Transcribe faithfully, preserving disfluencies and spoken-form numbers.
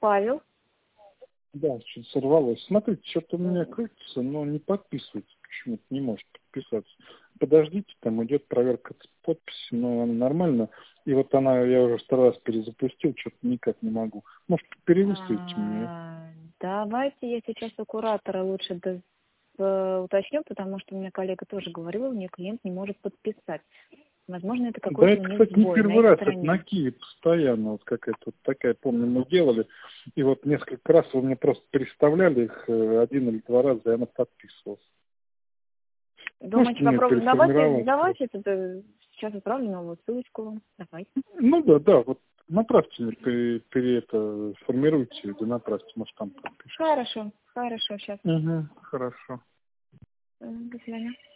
Павел. Да, что-то сорвалось. Смотрите, что-то у меня крутится, но не подписывается. Почему-то не может подписаться. Подождите, там идет проверка подписи, но она нормально. И вот она, я уже второй раз перезапустил, что-то никак не могу. Может, перевыставите мне? А, Давайте я сейчас у куратора лучше до- э, уточню, потому что мне коллега тоже говорила, у нее клиент не может подписать. Возможно, это Да, какой-то это, у них кстати, не сбой на первый их раз, это на стороне. Киеве постоянно вот какая-то вот такая, помню, мы делали. И вот несколько раз вы мне просто переставляли их э, один или два раза, и она подписывалась. Можете Думаете, мне попробуем? Давайте, переформировать давайте, просто? это, сейчас отправлю новую ссылочку вам. Давайте. Ну да, да, вот направьте мне, пере, пере это, формируйте, да направьте, может там подпишется. Хорошо, хорошо, сейчас. Угу, хорошо. До свидания.